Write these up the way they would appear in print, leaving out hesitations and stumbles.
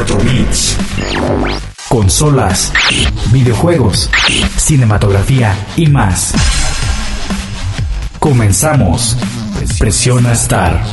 Retrobits. Consolas, videojuegos, cinematografía y más. Comenzamos. Presiona Start.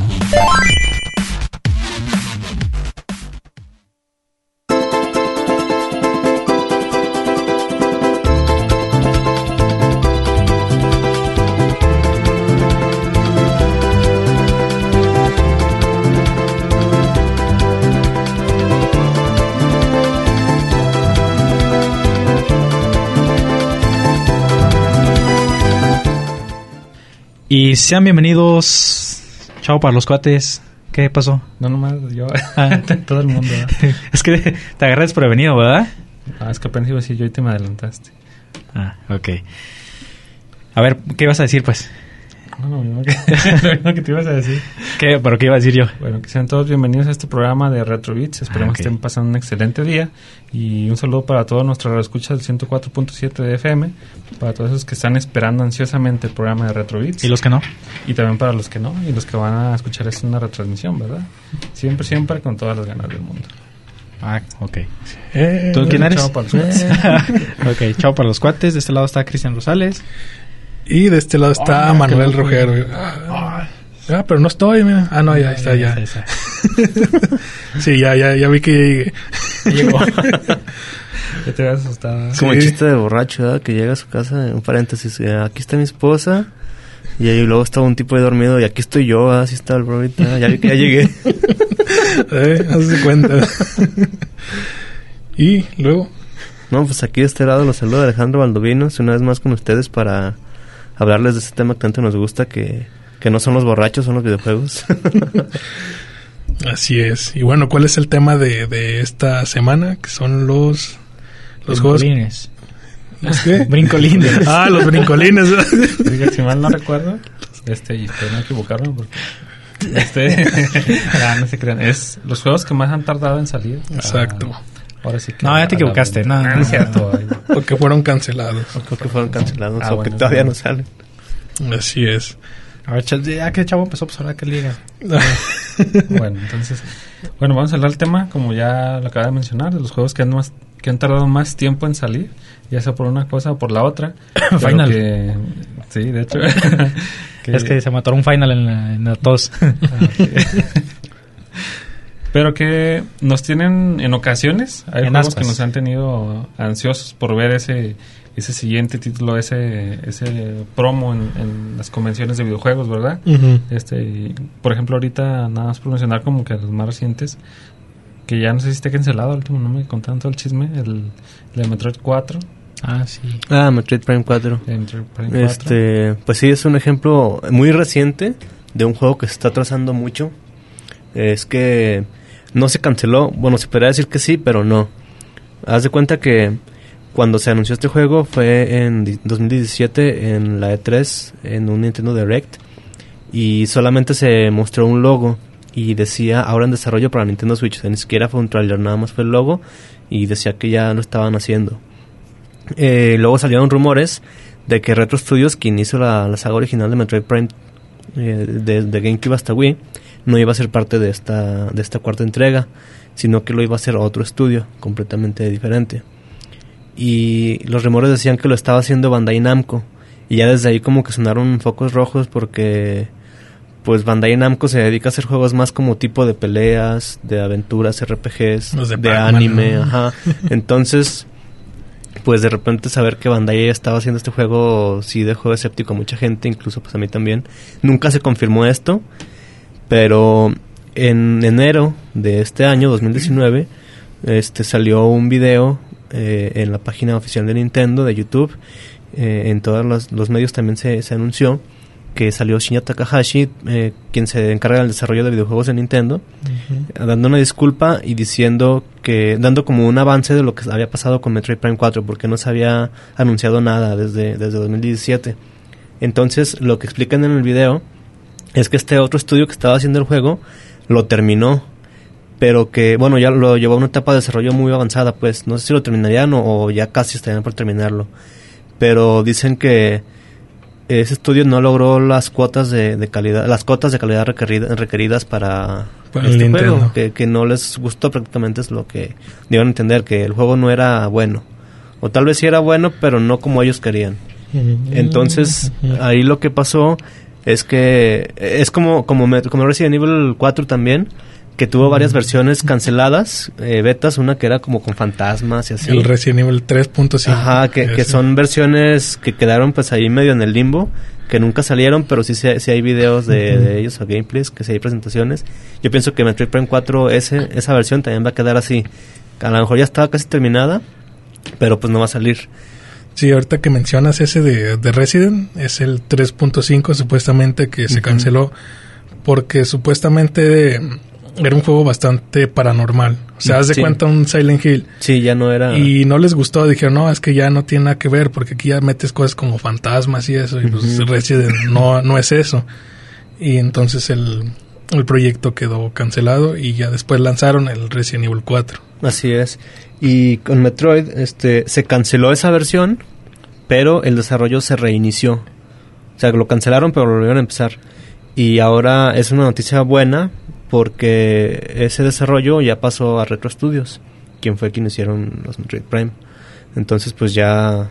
Y sean bienvenidos. Chao para los cuates. ¿Qué pasó? No, nomás yo. Todo el mundo. Es que te agarré desprevenido, ¿verdad? Ah, es que apenas iba a decir yo y te me adelantaste. Ah, ok. A ver, ¿qué ibas a decir, pues? No, lo mismo que te ibas a decir. ¿Qué? ¿Pero qué iba a decir yo? Bueno, que sean todos bienvenidos a este programa de Retrobits. Esperemos que estén pasando un excelente día. Y un saludo para todos nuestros escuchas del 104.7 de FM. Para todos esos que están esperando ansiosamente el programa de Retrobits. ¿Y los que no? Y también para los que no. Y los que van a escuchar esto en una retransmisión, ¿verdad? Siempre con todas las ganas del mundo. Ah, ok. ¿Tú quién eres? Chao para los cuates. Ok, chao para los cuates. De este lado está Cristian Rosales. Y de este lado está Manuel Rogero. Pero no estoy, mira. Ah, no, ya está, ya. Sí, ya vi que llegó. Ya te habías asustado. Como el chiste de borracho, ¿verdad? Que llega a su casa, un paréntesis, aquí está mi esposa. Y ahí luego estaba un tipo ahí dormido. Y aquí estoy yo, así está el bro ahorita. Ya vi que ya llegué. Hazte cuenta. Y luego. No, pues aquí de este lado los saluda Alejandro Valdovinos. Una vez más con ustedes para hablarles de este tema que tanto nos gusta, que no son los borrachos, son los videojuegos. Así es. Y bueno, ¿cuál es el tema de esta semana? Que son los brincolines. ¿Los qué? Brincolines. Ah, los brincolines. Si mal no recuerdo, y espero no equivocarme porque no se crean. Es los juegos que más han tardado en salir. Exacto. Ahora sí que no, ya te equivocaste. No es cierto. O que fueron cancelados. O que fueron cancelados. O bueno, que todavía no salen. Así es. A ver, ya que el chavo empezó, pues ahora que liga. Bueno, entonces, vamos a hablar del tema, como ya lo acaba de mencionar, de los juegos que han tardado más tiempo en salir, ya sea por una cosa o por la otra. Final. Sí, de hecho. Es que se mató un final en la tos. Pero que nos tienen en ocasiones, hay en juegos aspas. que nos han tenido ansiosos por ver ese siguiente título, ese promo en las convenciones de videojuegos, ¿verdad? Uh-huh. Por ejemplo, ahorita nada más por mencionar como que los más recientes, que ya no sé si está cancelado, el último no me contaron todo el chisme, el de Metroid 4. Ah, sí. Metroid Prime 4. Metroid Prime 4. Pues sí, es un ejemplo muy reciente de un juego que se está atrasando mucho. Es que no se canceló, bueno, se podría decir que sí, pero no. Haz de cuenta que cuando se anunció este juego fue en 2017 en la E3, en un Nintendo Direct, y solamente se mostró un logo y decía ahora en desarrollo para Nintendo Switch. O sea, ni siquiera fue un trailer, nada más fue el logo y decía que ya lo estaban haciendo. Luego salieron rumores de que Retro Studios, quien hizo la saga original de Metroid Prime de GameCube hasta Wii, no iba a ser parte de esta cuarta entrega, sino que lo iba a hacer otro estudio completamente diferente. Y los rumores decían que lo estaba haciendo Bandai Namco, y ya desde ahí como que sonaron focos rojos, porque pues Bandai Namco se dedica a hacer juegos más como tipo de peleas, de aventuras, RPGs, de anime, ajá. Entonces, pues de repente saber que Bandai estaba haciendo este juego sí dejó escéptico a mucha gente, incluso pues a mí también. Nunca se confirmó esto, pero en enero de este año, 2019, salió un video en la página oficial de Nintendo, de YouTube. En todos los medios también se anunció que salió Shinya Takahashi, quien se encarga del desarrollo de videojuegos de Nintendo, uh-huh, dando una disculpa y dando como un avance de lo que había pasado con Metroid Prime 4, porque no se había anunciado nada desde 2017. Entonces, lo que explican en el video es que este otro estudio que estaba haciendo el juego lo terminó, pero que, bueno, ya lo llevó a una etapa de desarrollo muy avanzada, pues no sé si lo terminarían o ya casi estarían por terminarlo. Pero dicen que ese estudio no logró las cuotas de calidad, requeridas para este juego, que no les gustó prácticamente, es lo que dieron a entender, que el juego no era bueno, o tal vez sí era bueno, pero no como ellos querían. Entonces, ahí lo que pasó es que es como Resident Evil 4 también, que tuvo varias versiones canceladas, betas, una que era como con fantasmas y así. El Resident Evil 3.5. Ajá, que son versiones que quedaron pues ahí medio en el limbo, que nunca salieron, pero sí hay videos de ellos o gameplays, que sí hay presentaciones. Yo pienso que Metroid Prime 4, esa versión también va a quedar así. A lo mejor ya estaba casi terminada, pero pues no va a salir. Sí, ahorita que mencionas ese de Resident, es el 3.5 supuestamente que se canceló, porque supuestamente era un juego bastante paranormal. O sea, haz de cuenta un Silent Hill. Sí, ya no era... Y no les gustó. Dijeron, no, es que ya no tiene nada que ver, porque aquí ya metes cosas como fantasmas y eso. Y pues Resident no es eso. Y entonces el proyecto quedó cancelado y ya después lanzaron el Resident Evil 4. Así es. Y con Metroid se canceló esa versión, pero el desarrollo se reinició. O sea, lo cancelaron, pero lo volvieron a empezar. Y ahora es una noticia buena, porque ese desarrollo ya pasó a Retro Studios, quien hicieron los Metroid Prime. Entonces pues ya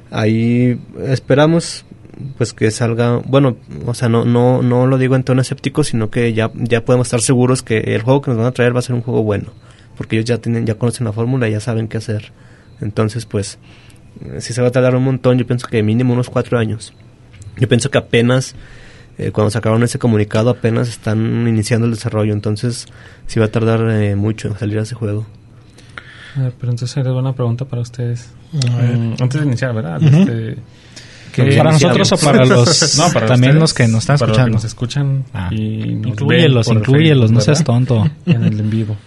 ahí esperamos pues que salga, bueno, o sea, no lo digo en tono escéptico, sino que ya podemos estar seguros que el juego que nos van a traer va a ser un juego bueno, porque ellos ya conocen la fórmula y ya saben qué hacer. Entonces pues si se va a tardar un montón, yo pienso que mínimo unos 4 años. Yo pienso que apenas cuando sacaron ese comunicado apenas están iniciando el desarrollo, entonces sí va a tardar mucho en salir a ese juego. Pero entonces era una pregunta para ustedes. Antes de iniciar, ¿verdad? ¿Para nosotros o para los para también ustedes, los que nos están escuchando? Para los que nos escuchan y nos inclúyelos, no seas tonto. En el en vivo.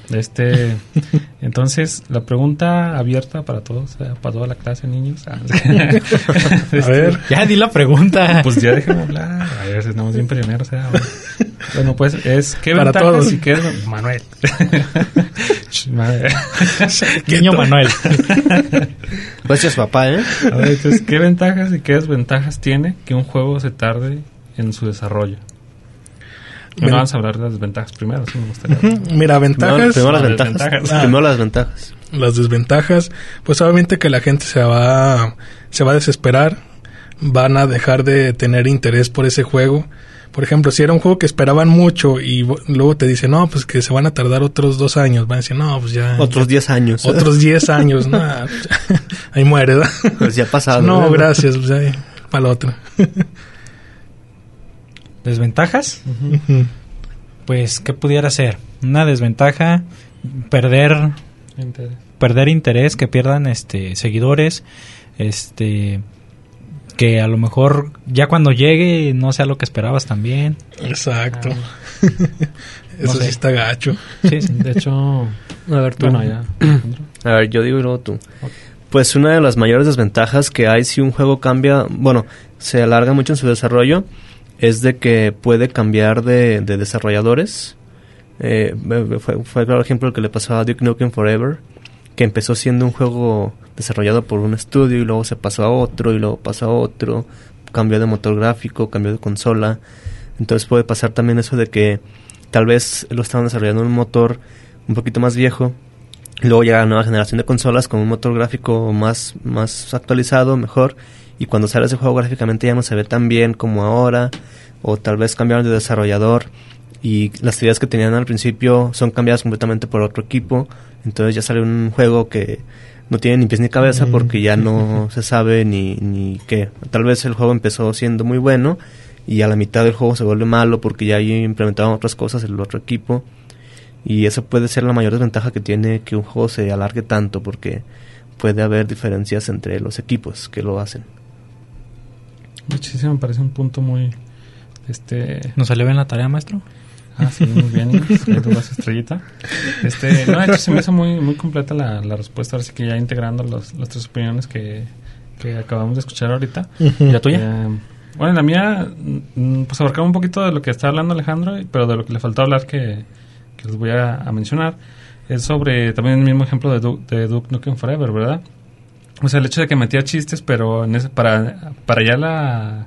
Entonces, la pregunta abierta para todos, para toda la clase, niños. A ver, ya di la pregunta. Pues ya déjame hablar. A ver, estamos bien pioneros. Bueno, pues es ¿qué para ventajas todos. Y qué es Manuel? Niño Manuel. Pues es papá, ¿eh? A ver, entonces, ¿qué ventajas y qué desventajas tiene que un juego se tarde en su desarrollo? Bueno, vamos a hablar de las desventajas primero, sí me gustaría. Mira, ventajas. Primero las ventajas. Primero las ventajas. Las desventajas, pues obviamente que la gente se va a desesperar, van a dejar de tener interés por ese juego. Por ejemplo, si era un juego que esperaban mucho y luego te dicen, no, pues que se van a tardar otros 2 años, van a decir, no, pues ya... Otros 10 años. Otros 10 años, no, ahí muere, ¿verdad? Pues ya ha pasado. No, gracias, pues ahí, para la otra. ¿Desventajas? Pues, ¿qué pudiera ser? Una desventaja, perder interés, que pierdan seguidores, que a lo mejor ya cuando llegue no sea lo que esperabas también. Exacto. Eso sí está gacho. Sí, de hecho... A ver, tú. Bueno, ya. A ver, yo digo y luego tú. Okay. Pues una de las mayores desventajas que hay si un juego cambia, bueno, se alarga mucho en su desarrollo, es de que puede cambiar de desarrolladores. Fue claro ejemplo el que le pasó a Duke Nukem Forever, que empezó siendo un juego desarrollado por un estudio y luego se pasó a otro y luego pasó a otro, cambió de motor gráfico, cambió de consola. Entonces puede pasar también eso de que tal vez lo estaban desarrollando en un motor un poquito más viejo, y luego llega la nueva generación de consolas con un motor gráfico más actualizado, mejor, y cuando sale ese juego gráficamente ya no se ve tan bien como ahora, o tal vez cambiaron de desarrollador y las ideas que tenían al principio son cambiadas completamente por otro equipo. Entonces ya sale un juego que no tiene ni pies ni cabeza porque ya no se sabe ni qué. Tal vez el juego empezó siendo muy bueno y a la mitad del juego se vuelve malo porque ya ahí implementaron otras cosas el otro equipo. Y eso puede ser la mayor desventaja que tiene que un juego se alargue tanto, porque puede haber diferencias entre los equipos que lo hacen. Muchísimo, me parece un punto muy... ¿Nos salió bien la tarea, maestro? Sí, muy bien. Gracias, estrellita. No, de hecho se me hizo muy completa la respuesta. Ahora sí que ya integrando las 3 opiniones que acabamos de escuchar ahorita. ¿Y la tuya? Bueno, la mía, pues abarcaba un poquito de lo que está hablando Alejandro, pero de lo que le faltó hablar que les voy a mencionar es sobre también el mismo ejemplo de Duke Nukem Forever, ¿verdad? O sea, el hecho de que metía chistes, pero para ya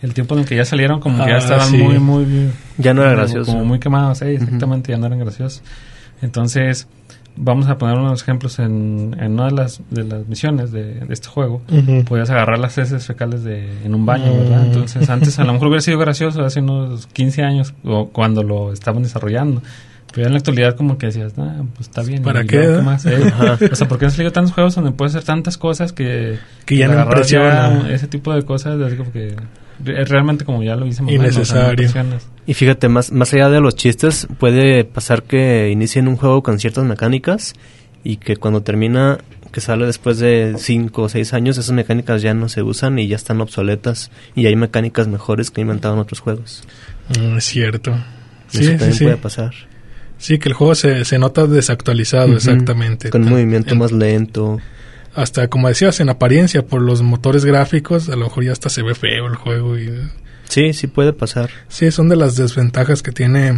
el tiempo en el que ya salieron como que ya estaban sí. muy... Ya no era gracioso. Como muy quemados, exactamente, ya no eran graciosos. Entonces, vamos a poner unos ejemplos en una de las misiones de este juego. Podías agarrar las heces fecales en un baño, ¿verdad? Entonces, antes a lo mejor hubiera sido gracioso hace unos 15 años o cuando lo estaban desarrollando. Pero en la actualidad como que decías, pues está bien. ¿Para qué? ¿Qué más? O sea, ¿por qué han salido tantos juegos donde puedes hacer tantas cosas que ya no impresiona? Ese tipo de cosas, así como que es realmente, como ya lo hice, innecesario. Y fíjate, más allá de los chistes, puede pasar que inicien un juego con ciertas mecánicas y que cuando termina, que sale después de 5 o 6 años, esas mecánicas ya no se usan y ya están obsoletas y hay mecánicas mejores que inventaron otros juegos. Es cierto. Eso también puede pasar. Sí, que el juego se nota desactualizado, exactamente. Con un movimiento más lento. Hasta, como decías, en apariencia, por los motores gráficos, a lo mejor ya hasta se ve feo el juego. Sí puede pasar. Sí, son de las desventajas que tienen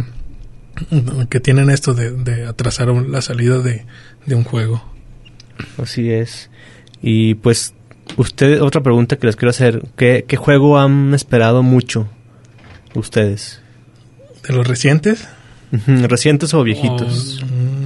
esto de atrasar la salida de un juego. Así es. Y pues, otra pregunta que les quiero hacer. ¿Qué juego han esperado mucho ustedes? ¿De los recientes? ¿Recientes o viejitos?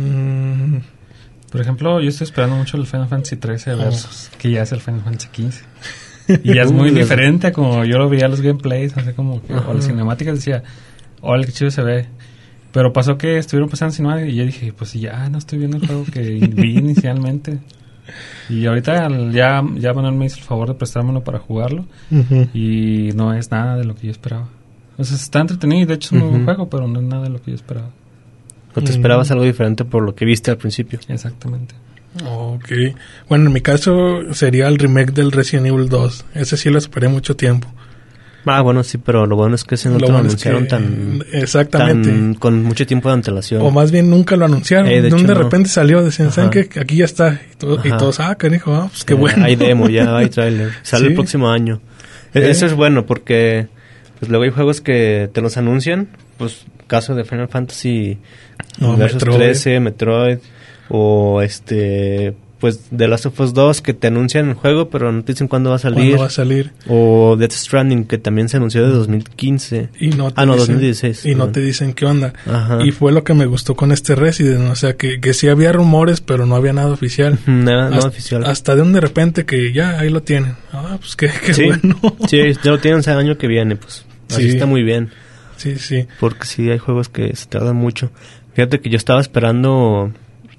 Por ejemplo, yo estoy esperando mucho el Final Fantasy XIII Versus, que ya es el Final Fantasy XV. Y ya es muy diferente a como yo lo veía los gameplays, así como que, o las cinemáticas, decía, qué chido se ve. Pero pasó que estuvieron pasando cinemáticas y yo dije, pues ya no estoy viendo el juego que vi inicialmente. Y ahorita ya Manuel me hizo el favor de prestármelo para jugarlo. Y no es nada de lo que yo esperaba. O sea, está entretenido, de hecho es un buen juego, pero no es nada de lo que yo esperaba. ¿O te esperabas algo diferente por lo que viste al principio? Exactamente. Ok. Bueno, en mi caso sería el remake del Resident Evil 2. Ese sí lo esperé mucho tiempo. Bueno, sí, pero lo bueno es que ese no lo anunciaron exactamente. con mucho tiempo de antelación. O más bien nunca lo anunciaron. De repente salió, decían, ¿saben qué? Aquí ya está. Y todos, canijo, pues qué bueno. Hay demo, ya hay trailer. Sale el próximo año. Eso es bueno porque pues luego hay juegos que te los anuncian, pues caso de Final Fantasy Versus 13, Metroid, o pues The Last of Us 2 que te anuncian el juego pero no te dicen cuándo va a salir. O Death Stranding que también se anunció de 2015. Y no 2016. Y no te dicen qué onda. Ajá. Y fue lo que me gustó con este Resident, o sea que sí había rumores pero no había nada oficial. Nada oficial. Hasta de repente que ya ahí lo tienen. Pues qué sí, bueno. Sí, ya lo tienen el año que viene, pues. Así está muy bien. Sí. Porque sí hay juegos que se tardan mucho. Fíjate que yo estaba esperando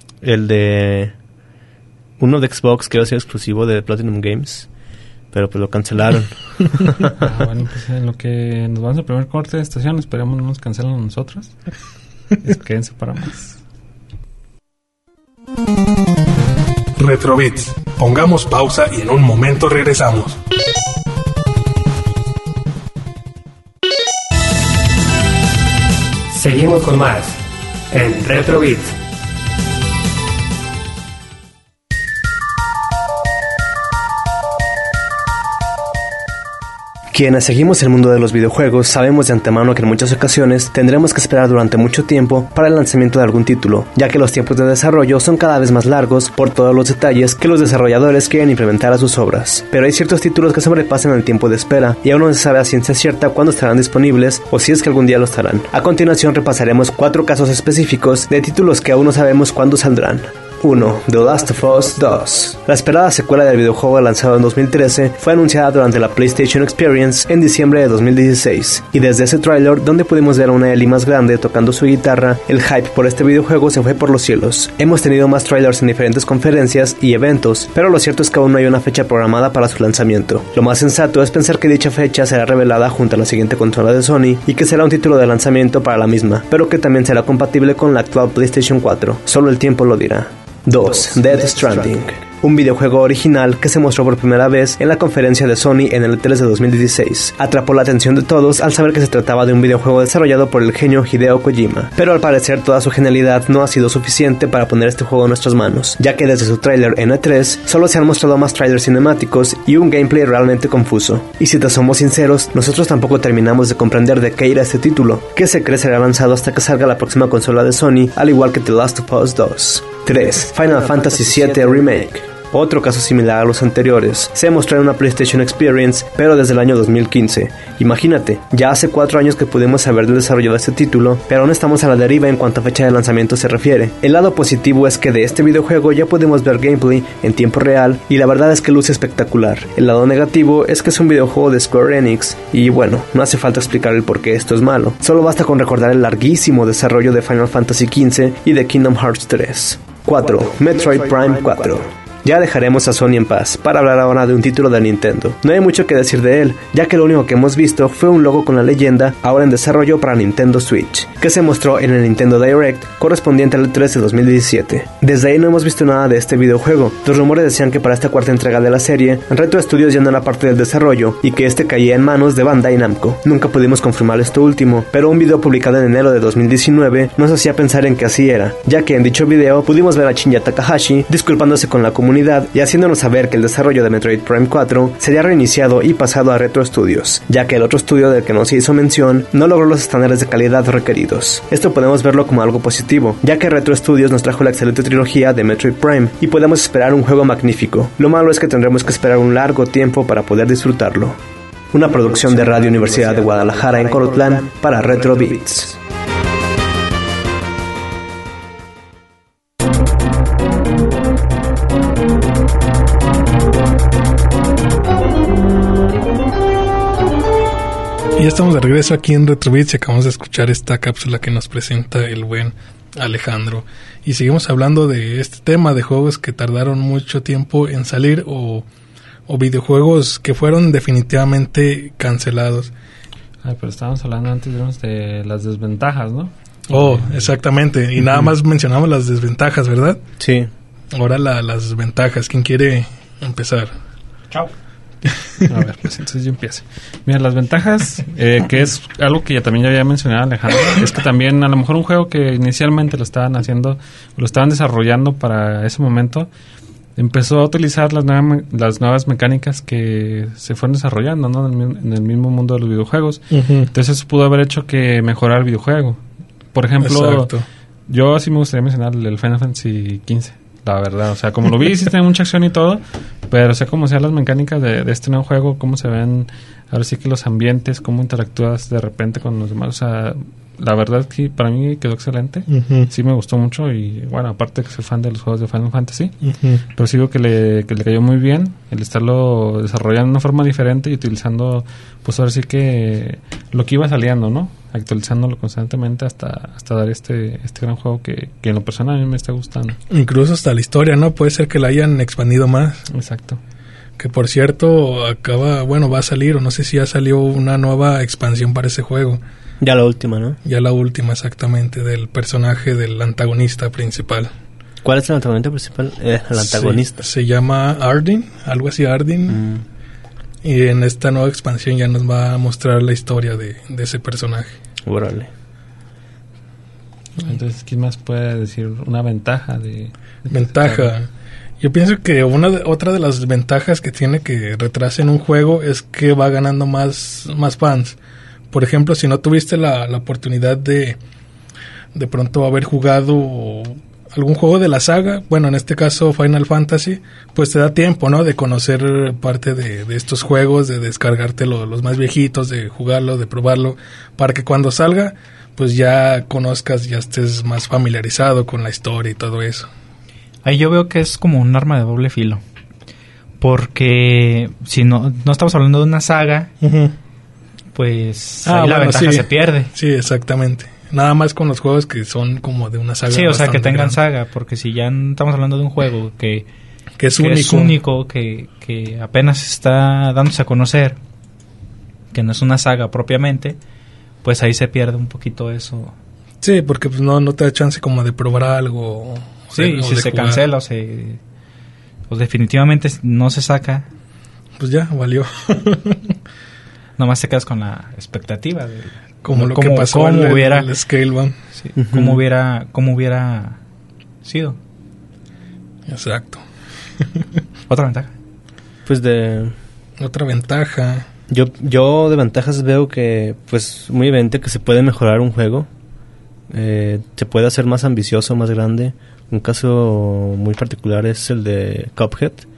uno de Xbox que iba a ser exclusivo de Platinum Games, pero pues lo cancelaron. Bueno, pues en lo que nos vamos al primer corte de estación, esperemos no nos cancelen a nosotros. Quédense para más. Retrobits. Pongamos pausa y en un momento regresamos. Seguimos con más en Retrobits. Quienes seguimos el mundo de los videojuegos sabemos de antemano que en muchas ocasiones tendremos que esperar durante mucho tiempo para el lanzamiento de algún título, ya que los tiempos de desarrollo son cada vez más largos por todos los detalles que los desarrolladores quieren implementar a sus obras. Pero hay ciertos títulos que sobrepasan el tiempo de espera y aún no se sabe a ciencia cierta cuándo estarán disponibles o si es que algún día lo estarán. A continuación repasaremos 4 casos específicos de títulos que aún no sabemos cuándo saldrán. 1. The Last of Us 2. La esperada secuela del videojuego lanzado en 2013 fue anunciada durante la PlayStation Experience en diciembre de 2016, y desde ese tráiler, donde pudimos ver a una Ellie más grande tocando su guitarra, el hype por este videojuego se fue por los cielos. Hemos tenido más trailers en diferentes conferencias y eventos, pero lo cierto es que aún no hay una fecha programada para su lanzamiento. Lo más sensato es pensar que dicha fecha será revelada junto a la siguiente consola de Sony y que será un título de lanzamiento para la misma, pero que también será compatible con la actual PlayStation 4. Solo el tiempo lo dirá. 2. Death Stranding. Un videojuego original que se mostró por primera vez en la conferencia de Sony en el E3 de 2016. Atrapó la atención de todos al saber que se trataba de un videojuego desarrollado por el genio Hideo Kojima, pero al parecer toda su genialidad no ha sido suficiente para poner este juego en nuestras manos, ya que desde su tráiler en E3 solo se han mostrado más trailers cinemáticos y un gameplay realmente confuso. Y si te somos sinceros, nosotros tampoco terminamos de comprender de qué irá este título, que se cree será lanzado hasta que salga la próxima consola de Sony, al igual que The Last of Us 2. 3. Final Fantasy VII Remake. Otro caso similar a los anteriores se mostró en una PlayStation Experience, pero desde el año 2015. Imagínate, ya hace 4 años que pudimos saber del desarrollo de este título, pero aún estamos a la deriva en cuanto a fecha de lanzamiento se refiere. El lado positivo es que de este videojuego ya podemos ver gameplay en tiempo real y la verdad es que luce espectacular. El lado negativo es que es un videojuego de Square Enix y bueno, no hace falta explicar el por qué esto es malo. Solo basta con recordar el larguísimo desarrollo de Final Fantasy XV y de Kingdom Hearts 3. 4. Metroid Prime 4. Ya dejaremos a Sony en paz para hablar ahora de un título de Nintendo. No hay mucho que decir de él, ya que lo único que hemos visto fue un logo con la leyenda ahora en desarrollo para Nintendo Switch, que se mostró en el Nintendo Direct correspondiente al E3 de 2017. Desde ahí no hemos visto nada de este videojuego. Los rumores decían que para esta cuarta entrega de la serie, Retro Studios ya no era parte del desarrollo y que este caía en manos de Bandai Namco. Nunca pudimos confirmar esto último, pero un video publicado en enero de 2019 nos hacía pensar en que así era, ya que en dicho video pudimos ver a Shinya Takahashi disculpándose con la comunidad y haciéndonos saber que el desarrollo de Metroid Prime 4 sería reiniciado y pasado a Retro Studios, ya que el otro estudio del que no se hizo mención no logró los estándares de calidad requeridos. Esto podemos verlo como algo positivo, ya que Retro Studios nos trajo la excelente trilogía de Metroid Prime y podemos esperar un juego magnífico. Lo malo es que tendremos que esperar un largo tiempo para poder disfrutarlo. Una producción de Radio Universidad de Guadalajara en Colotlán para Retro Beats. Y ya estamos de regreso aquí en Retrobits y acabamos de escuchar esta cápsula que nos presenta el buen Alejandro. Y seguimos hablando de este tema de juegos que tardaron mucho tiempo en salir o videojuegos que fueron definitivamente cancelados. Ay, pero estábamos hablando antes de las desventajas, ¿no? Oh, exactamente. Y nada más mencionamos las desventajas, ¿verdad? Sí. Ahora las ventajas. ¿Quién quiere empezar? Chao. A ver, pues entonces yo empiezo. Mira, las ventajas, que es algo que también ya había mencionado Alejandro, es que también a lo mejor un juego que inicialmente lo estaban desarrollando para ese momento, empezó a utilizar las nuevas mecánicas que se fueron desarrollando, ¿no? En el mismo mundo de los videojuegos. Uh-huh. Entonces eso pudo haber hecho que mejorara el videojuego. Por ejemplo, exacto. Yo sí me gustaría mencionar el Final Fantasy XV. La verdad, o sea, como lo vi, sí tiene mucha acción y todo, pero sé cómo sean las mecánicas de este nuevo juego, cómo se ven, ahora sí que los ambientes, cómo interactúas de repente con los demás, o sea, la verdad es que para mí quedó excelente, Uh-huh. sí me gustó mucho y bueno, aparte que soy fan de los juegos de Final Fantasy, Uh-huh. pero sí digo que le cayó muy bien el estarlo desarrollando de una forma diferente y utilizando, pues ahora sí que lo que iba saliendo, ¿no? Actualizándolo constantemente hasta dar este gran juego que en lo personal a mí me está gustando. Incluso hasta la historia, ¿no? Puede ser que la hayan expandido más. Exacto. Que por cierto, va a salir, o no sé si ya salió una nueva expansión para ese juego. Ya la última, ¿no? Ya la última, exactamente, del personaje del antagonista principal. ¿Cuál es el antagonista principal? El antagonista. Se llama Ardyn, algo así, Ardyn. Y en esta nueva expansión ya nos va a mostrar la historia de ese personaje. Órale. Entonces, ¿quién más puede decir una ventaja de Ventaja. Yo pienso que otra de las ventajas que tiene que retrasen un juego es que va ganando más fans. Por ejemplo, si no tuviste la oportunidad de pronto haber jugado algún juego de la saga, bueno, en este caso Final Fantasy, pues te da tiempo, ¿no? De conocer parte de estos juegos, de descargarte los más viejitos, de jugarlo, de probarlo, para que cuando salga, pues ya conozcas, ya estés más familiarizado con la historia y todo eso. Ahí yo veo que es como un arma de doble filo. Porque si no estamos hablando de una saga, Uh-huh. pues ahí la ventaja se pierde. Sí, exactamente. Nada más con los juegos que son como de una saga. Sí, o sea, que tengan grande. saga, porque si ya estamos hablando de un juego que es único, que apenas está dándose a conocer, que no es una saga propiamente, pues ahí se pierde un poquito eso. Sí, porque pues no te da chance como de probar algo. Sí, y si se cancela o definitivamente no se saca, pues ya, valió. nomás te quedas con la expectativa de como lo que pasó en el Scalebound. Sí, uh-huh. cómo hubiera sido. Exacto. Otra ventaja. Pues otra ventaja. Yo de ventajas veo que, pues, muy evidente que se puede mejorar un juego. Se puede hacer más ambicioso, más grande. Un caso muy particular es el de Cuphead,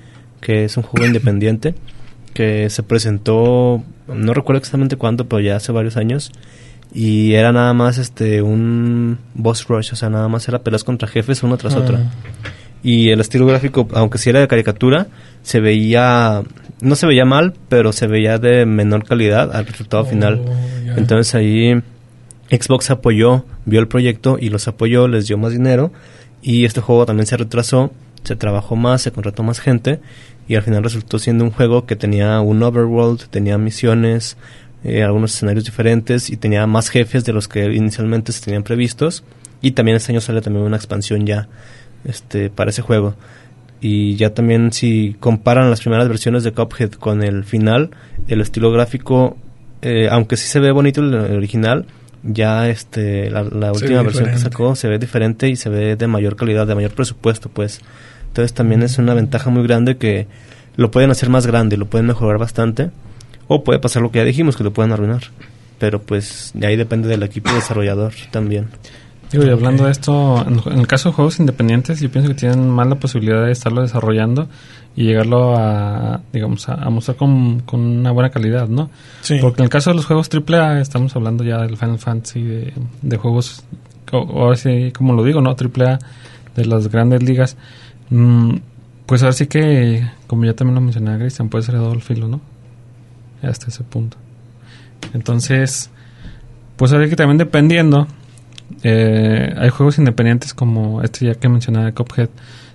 que es un juego independiente que se presentó, no recuerdo exactamente cuándo, pero ya hace varios años, y era nada más un boss rush, o sea, nada más era peleas contra jefes uno tras otro. Y el estilo gráfico, aunque sí era de caricatura, no se veía mal, pero se veía de menor calidad al resultado final. Yeah. Entonces ahí Xbox vio el proyecto y los apoyó, les dio más dinero, y este juego también se retrasó, se trabajó más, se contrató más gente, y al final resultó siendo un juego que tenía un overworld, tenía misiones, algunos escenarios diferentes, y tenía más jefes de los que inicialmente se tenían previstos, y también este año sale también una expansión ya para ese juego. Y ya también si comparan las primeras versiones de Cuphead con el final, el estilo gráfico, aunque sí se ve bonito el original, ya la última versión que sacó se ve diferente y se ve de mayor calidad, de mayor presupuesto, pues. Entonces también es una ventaja muy grande que lo pueden hacer más grande, lo pueden mejorar bastante, o puede pasar lo que ya dijimos, que lo pueden arruinar. Pero pues de ahí depende del equipo desarrollador también. Digo, y hablando de esto, en el caso de juegos independientes, yo pienso que tienen más la posibilidad de estarlo desarrollando y llegarlo a, digamos, a mostrar con una buena calidad, ¿no? Sí. Porque en el caso de los juegos AAA, estamos hablando ya del Final Fantasy, de juegos, o así como lo digo, ¿no? AAA de las grandes ligas. Pues ahora sí que, como ya también lo mencionaba Cristian, puede ser de doble filo, ¿no? Hasta ese punto. Entonces, pues ahora que también dependiendo, hay juegos independientes como ya que mencionaba de Cuphead,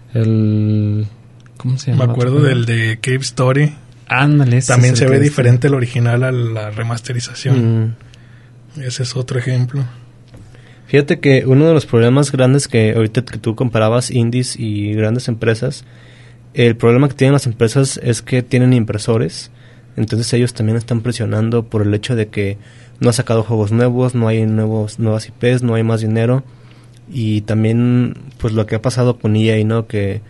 ¿cómo se llama? Me acuerdo del de Cave Story. Ándale, también se ve diferente el original a la remasterización. Ese es otro ejemplo. Fíjate que uno de los problemas grandes que ahorita que tú comparabas indies y grandes empresas, el problema que tienen las empresas es que tienen impresores, entonces ellos también están presionando por el hecho de que no ha sacado juegos nuevos, no hay nuevas IPs, no hay más dinero, y también pues lo que ha pasado con EA, ¿no? Que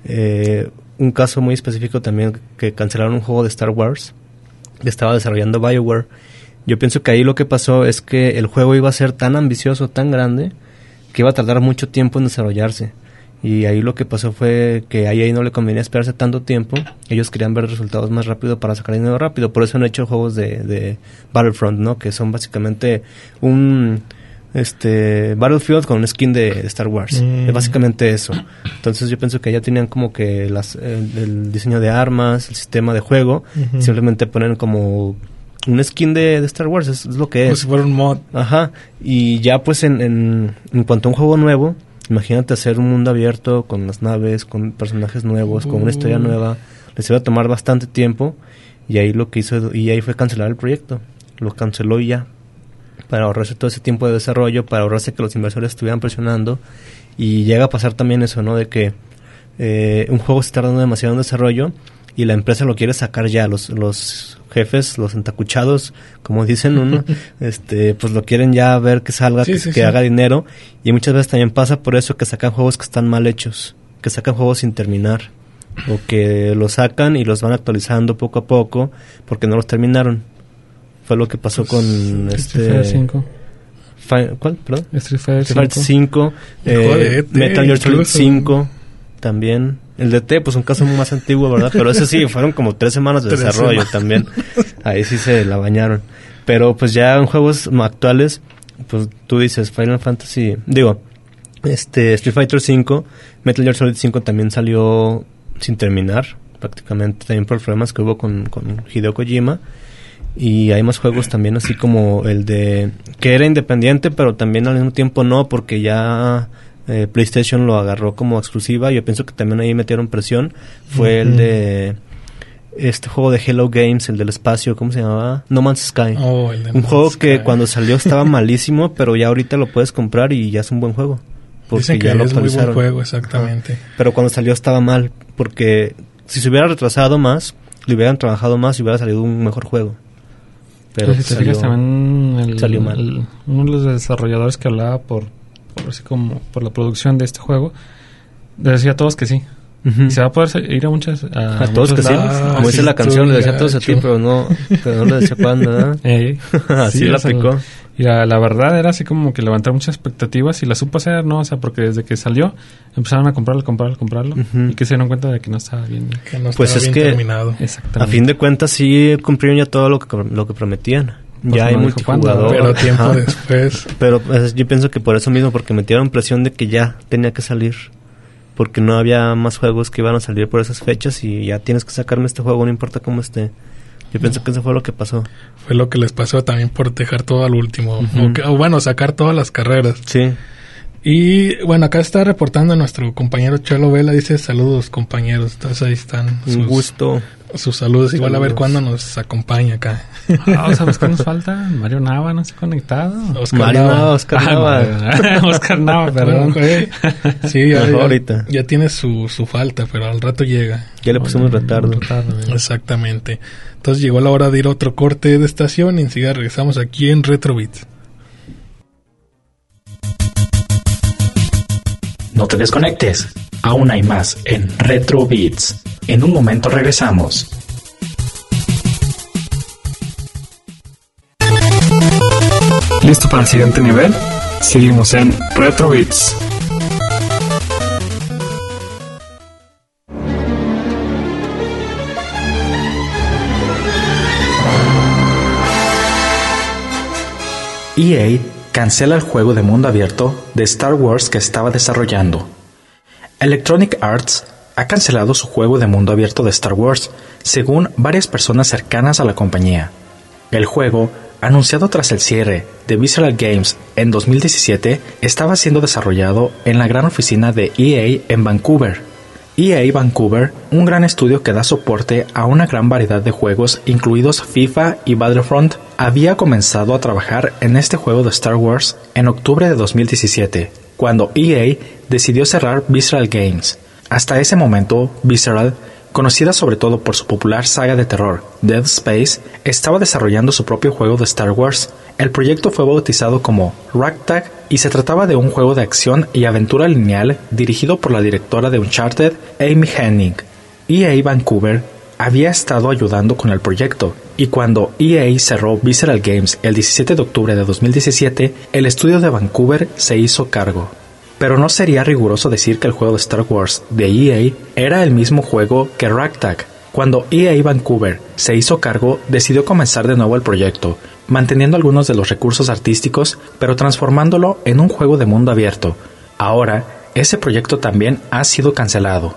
un caso muy específico también, que cancelaron un juego de Star Wars que estaba desarrollando BioWare. Yo pienso que ahí lo que pasó es que el juego iba a ser tan ambicioso, tan grande, que iba a tardar mucho tiempo en desarrollarse. Y ahí lo que pasó fue que a EA no le convenía esperarse tanto tiempo. Ellos querían ver resultados más rápido para sacar dinero rápido. Por eso han hecho juegos de Battlefront, ¿no? Que son básicamente un Battlefield con un skin de Star Wars. Es básicamente eso. Entonces yo pienso que ya tenían como que el diseño de armas, el sistema de juego. Simplemente ponen como un skin de Star Wars, es lo que es. Como si fuera un mod. Ajá. Y ya pues en cuanto a un juego nuevo, imagínate hacer un mundo abierto con las naves, con personajes nuevos, con una historia nueva. Les iba a tomar bastante tiempo, y ahí lo que hizo EA fue cancelar el proyecto. Lo canceló y ya, para ahorrarse todo ese tiempo de desarrollo, para ahorrarse que los inversores estuvieran presionando. Y llega a pasar también eso, ¿no? De que un juego se está tardando demasiado en desarrollo y la empresa lo quiere sacar ya. Los jefes, los entacuchados, como dicen uno, pues lo quieren ya ver que salga, que haga dinero. Y muchas veces también pasa por eso que sacan juegos que están mal hechos, que sacan juegos sin terminar, o que los sacan y los van actualizando poco a poco porque no los terminaron. Fue lo que pasó con Street Fighter 5. ¿Cuál? Perdón. Street Fighter 5. Metal Gear Solid 5 también. El DT, pues un caso más antiguo, ¿verdad? Pero ese sí, fueron como 3 semanas de desarrollo también. Ahí sí se la bañaron. Pero pues ya en juegos actuales, pues tú dices Final Fantasy, Street Fighter 5, Metal Gear Solid 5 también salió sin terminar, prácticamente, también por problemas que hubo con Hideo Kojima. Y hay más juegos también, así como el de que era independiente, pero también al mismo tiempo no, porque ya PlayStation lo agarró como exclusiva. Yo pienso que también ahí metieron presión. Fue el de este juego de Hello Games, el del espacio, ¿cómo se llamaba? No Man's Sky. Un juego que cuando salió estaba malísimo, pero ya ahorita lo puedes comprar y ya es un buen juego. Dicen que ya lo actualizaron. Es muy buen juego, exactamente. Pero cuando salió estaba mal, porque si se hubiera retrasado más, le hubieran trabajado más y hubiera salido un mejor juego. Pero si te fijas también salió mal. Uno de los desarrolladores que hablaba por así como por la producción de este juego, le decía a todos que sí. Y se va a poder ir a muchos todos que lados. Sí. Como dice la canción, le decía a todos a ti, pero no le decía cuándo, ¿verdad? Así la aplicó. Y la verdad era así como que levantar muchas expectativas y la supo hacer, ¿no? O sea, porque desde que salió empezaron a comprarlo y que se dieron cuenta de que no estaba bien. Que no Pues estaba es bien que terminado. Exactamente. a fin de cuentas sí cumplieron ya todo lo que prometían. Pues ya no hay dijo multijugador. cuándo, Pero tiempo Ajá. después. Pero pues, yo pienso que por eso mismo, porque metieron presión de que ya tenía que salir. Porque no había más juegos que iban a salir por esas fechas y ya tienes que sacarme este juego, no importa cómo esté. Yo pienso que eso fue lo que pasó. Fue lo que les pasó también por dejar todo al último. Ujú. O bueno, sacar todas las carreras. Sí. Y bueno, acá está reportando nuestro compañero Chelo Vela. Dice saludos compañeros. Entonces ahí están Un gusto. sus saludos. Igual a ver Saludos. cuándo nos acompaña acá. ¿Sabes qué nos falta? Mario Nava no se ha conectado. Oscar Mario Nava. Nava, Oscar Nava. Oscar Nava, perdón. Bueno, sí, Mejor ahorita. ya tiene su falta, pero al rato llega. Ya le pusimos retardo. Exactamente. Entonces llegó la hora de ir a otro corte de estación y enseguida regresamos aquí en Retrobit. No te desconectes, aún hay más en Retro Beats. En un momento regresamos. ¿Listo para el siguiente nivel? Seguimos en Retro Beats. EA cancela el juego de mundo abierto de Star Wars que estaba desarrollando. Electronic Arts ha cancelado su juego de mundo abierto de Star Wars, según varias personas cercanas a la compañía. El juego, anunciado tras el cierre de Visceral Games en 2017, estaba siendo desarrollado en la gran oficina de EA en Vancouver. EA Vancouver, un gran estudio que da soporte a una gran variedad de juegos, incluidos FIFA y Battlefront, había comenzado a trabajar en este juego de Star Wars en octubre de 2017, cuando EA decidió cerrar Visceral Games. Hasta ese momento, Visceral, conocida sobre todo por su popular saga de terror, Dead Space, estaba desarrollando su propio juego de Star Wars. El proyecto fue bautizado como Ragtag y se trataba de un juego de acción y aventura lineal dirigido por la directora de Uncharted, Amy Hennig. EA Vancouver había estado ayudando con el proyecto, y cuando EA cerró Visceral Games el 17 de octubre de 2017, el estudio de Vancouver se hizo cargo. Pero no sería riguroso decir que el juego de Star Wars de EA era el mismo juego que Ragtag. Cuando EA Vancouver se hizo cargo, decidió comenzar de nuevo el proyecto, manteniendo algunos de los recursos artísticos, pero transformándolo en un juego de mundo abierto. Ahora, ese proyecto también ha sido cancelado.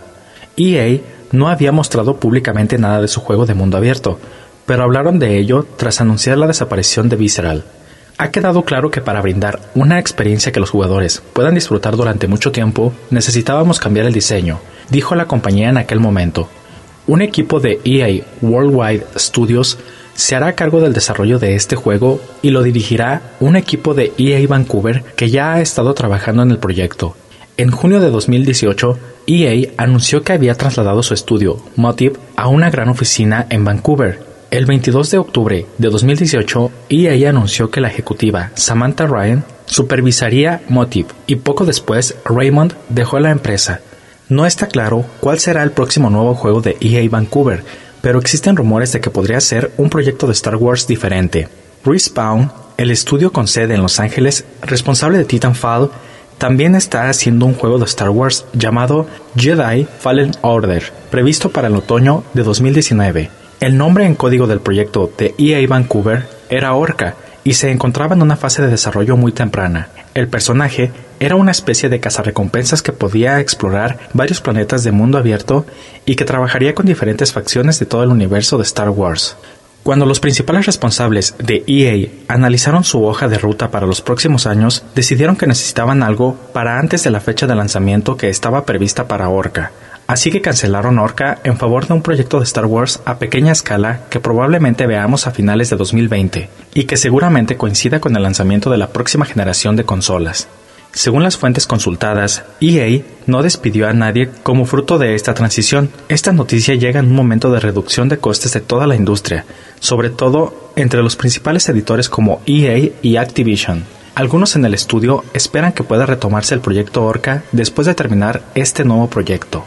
EA no había mostrado públicamente nada de su juego de mundo abierto, pero hablaron de ello tras anunciar la desaparición de Visceral. Ha quedado claro que para brindar una experiencia que los jugadores puedan disfrutar durante mucho tiempo, necesitábamos cambiar el diseño, dijo la compañía en aquel momento. Un equipo de EA Worldwide Studios se hará cargo del desarrollo de este juego y lo dirigirá un equipo de EA Vancouver que ya ha estado trabajando en el proyecto. En junio de 2018, EA anunció que había trasladado su estudio, Motive, a una gran oficina en Vancouver. El 22 de octubre de 2018, EA anunció que la ejecutiva Samantha Ryan supervisaría Motive y poco después Raymond dejó la empresa. No está claro cuál será el próximo nuevo juego de EA Vancouver, pero existen rumores de que podría ser un proyecto de Star Wars diferente. Respawn, el estudio con sede en Los Ángeles, responsable de Titanfall, también está haciendo un juego de Star Wars llamado Jedi Fallen Order, previsto para el otoño de 2019. El nombre en código del proyecto de EA Vancouver era Orca y se encontraba en una fase de desarrollo muy temprana. El personaje era una especie de cazarrecompensas que podía explorar varios planetas de mundo abierto y que trabajaría con diferentes facciones de todo el universo de Star Wars. Cuando los principales responsables de EA analizaron su hoja de ruta para los próximos años, decidieron que necesitaban algo para antes de la fecha de lanzamiento que estaba prevista para Orca. Así que cancelaron Orca en favor de un proyecto de Star Wars a pequeña escala que probablemente veamos a finales de 2020 y que seguramente coincida con el lanzamiento de la próxima generación de consolas. Según las fuentes consultadas, EA no despidió a nadie como fruto de esta transición. Esta noticia llega en un momento de reducción de costes de toda la industria, sobre todo entre los principales editores como EA y Activision. Algunos en el estudio esperan que pueda retomarse el proyecto Orca después de terminar este nuevo proyecto.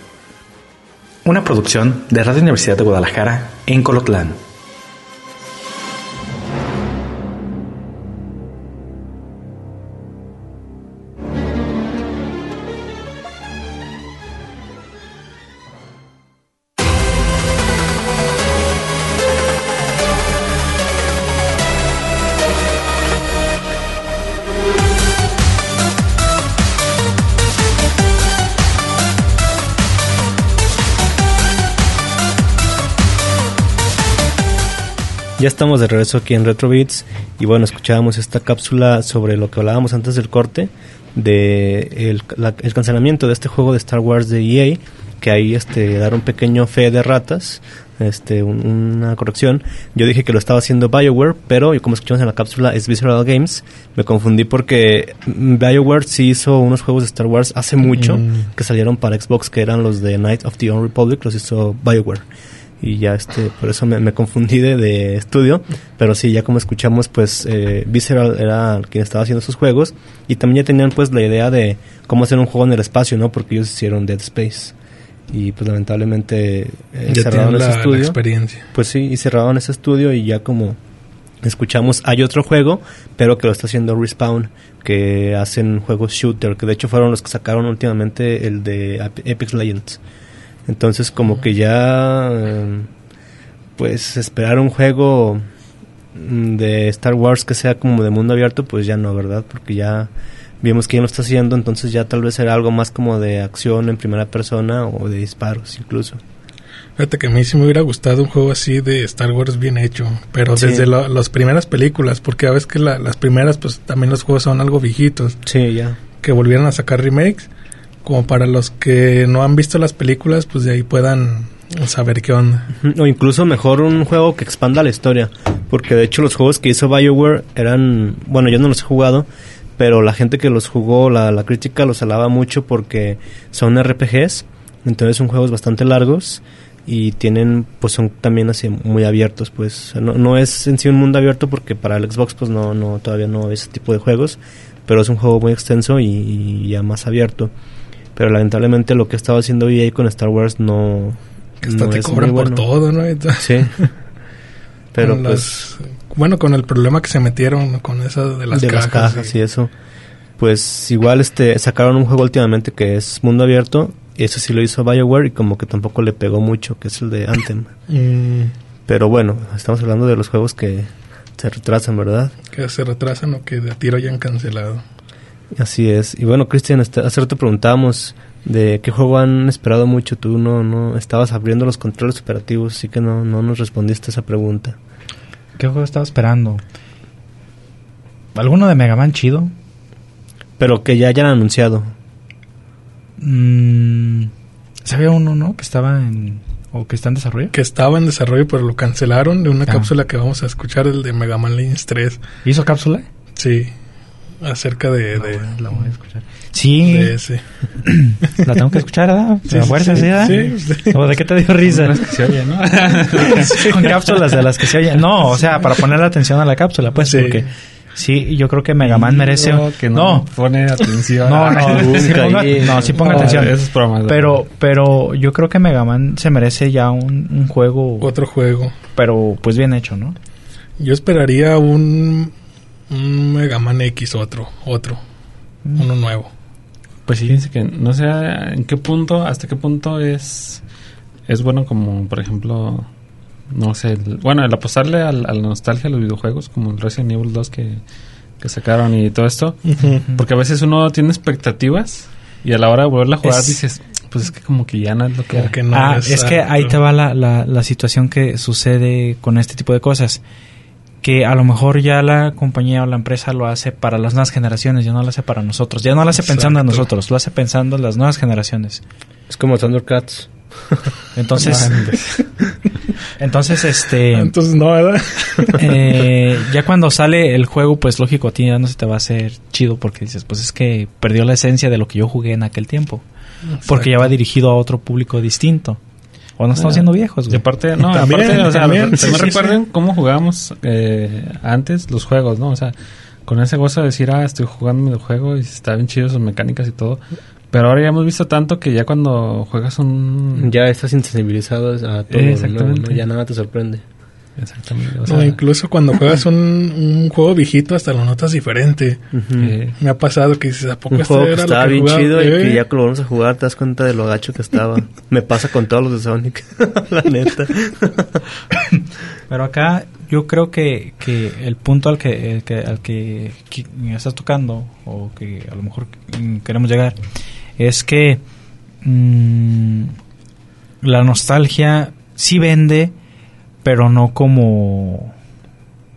Una producción de Radio Universidad de Guadalajara en Colotlán. Ya estamos de regreso aquí en Retro Beats y bueno, escuchábamos esta cápsula sobre lo que hablábamos antes del corte de el cancelamiento de este juego de Star Wars de EA, que ahí dar un pequeño fe de ratas, una corrección. Yo dije que lo estaba haciendo BioWare, pero como escuchamos en la cápsula es Visceral Games. Me confundí porque BioWare sí hizo unos juegos de Star Wars hace mucho que salieron para Xbox, que eran los de Knights of the Old Republic, los hizo BioWare. Y ya por eso me confundí de estudio, pero sí, ya como escuchamos, pues Visceral era quien estaba haciendo esos juegos, y también ya tenían pues la idea de cómo hacer un juego en el espacio, ¿no? Porque ellos hicieron Dead Space y pues lamentablemente cerraron ese estudio. La experiencia. Pues sí, y cerraron ese estudio, y ya como escuchamos hay otro juego, pero que lo está haciendo Respawn, que hacen juegos shooter, que de hecho fueron los que sacaron últimamente el de Apex Legends. Entonces como que ya pues esperar un juego de Star Wars que sea como de mundo abierto, pues ya no, ¿verdad? Porque ya vimos quién lo está haciendo, entonces ya tal vez será algo más como de acción en primera persona o de disparos incluso. Fíjate que a mí sí me hubiera gustado un juego así de Star Wars bien hecho, pero sí, desde las primeras películas, porque a veces que las primeras pues también los juegos son algo viejitos. Sí, ya. Que volvieran a sacar remakes, como para los que no han visto las películas, pues de ahí puedan saber qué onda. O incluso mejor un juego que expanda la historia, porque de hecho los juegos que hizo BioWare eran, bueno, yo no los he jugado, pero la gente que los jugó, la crítica los alaba mucho porque son RPGs, entonces son juegos bastante largos y tienen, pues son también así muy abiertos, pues no es en sí un mundo abierto porque para el Xbox pues no todavía no es ese tipo de juegos, pero es un juego muy extenso y ya más abierto. Pero lamentablemente lo que estaba haciendo EA con Star Wars no te cobran por todo, ¿no? Sí. Pero pues bueno, con el problema que se metieron con eso de las cajas y eso. Pues igual sacaron un juego últimamente que es mundo abierto, y eso sí lo hizo BioWare y como que tampoco le pegó mucho, que es el de Anthem. Pero bueno, estamos hablando de los juegos que se retrasan, ¿verdad? Que se retrasan o que de tiro ya han cancelado. Así es. Y bueno, Cristian, hace rato preguntábamos de qué juego han esperado mucho. Tú no estabas abriendo los controles operativos, así que no nos respondiste a esa pregunta. ¿Qué juego estaba esperando? ¿Alguno de Mega Man chido? Pero que ya hayan anunciado. ¿Sabía uno, no? Que estaba o que está en desarrollo. Que estaba en desarrollo, pero lo cancelaron de una cápsula que vamos a escuchar, el de Mega Man Legends 3. ¿Hizo cápsula? Sí. Acerca de la voy a escuchar. Sí. La tengo que escuchar, ¿verdad? Sí, fuerza, sí. ¿De qué te dio risa? Las que se oyen, ¿no? Con cápsulas de las que se oyen. No, o sea, para ponerle atención a la cápsula, pues, sí. Porque sí, yo creo que Mega Man merece... No pone atención. Sí ponga atención. Eso es pero yo creo que Mega Man se merece ya un juego... Otro juego. Pero, pues, bien hecho, ¿no? Yo esperaría un Mega Man X, uno nuevo. Pues sí, fíjense que no sé hasta qué punto es bueno, como por ejemplo, no sé, el apostarle a la nostalgia de los videojuegos, como el Resident Evil 2 que sacaron y todo esto, porque a veces uno tiene expectativas y a la hora de volverla a jugar dices, pues es que como que ya no es lo que era. No es que ahí te va la situación que sucede con este tipo de cosas. Que a lo mejor ya la compañía o la empresa lo hace para las nuevas generaciones, ya no lo hace para nosotros, ya no lo hace pensando en nosotros, lo hace pensando en las nuevas generaciones. Es como Thundercats. Entonces entonces no, ¿verdad? Ya cuando sale el juego, pues lógico, a ti ya no se te va a hacer chido porque dices, pues es que perdió la esencia de lo que yo jugué en aquel tiempo. Exacto. Porque ya va dirigido a otro público distinto. O no estamos siendo viejos, güey. Y aparte, recuerden cómo jugábamos antes los juegos, ¿no? O sea, con ese gozo de decir, estoy jugando un videojuego y está bien chido sus mecánicas y todo. Pero ahora ya hemos visto tanto que ya cuando juegas ya estás insensibilizado a todo, ¿no? Ya nada te sorprende. Exactamente. O sea, incluso cuando juegas un juego viejito hasta lo notas diferente. Me ha pasado que dices, ¿a poco un juego que estaba bien chido y que ya que lo vamos a jugar te das cuenta de lo gacho que estaba? Me pasa con todos los de Sonic, la neta. Pero acá yo creo que el punto al que estás tocando, o que a lo mejor queremos llegar, es que la nostalgia sí vende, pero no como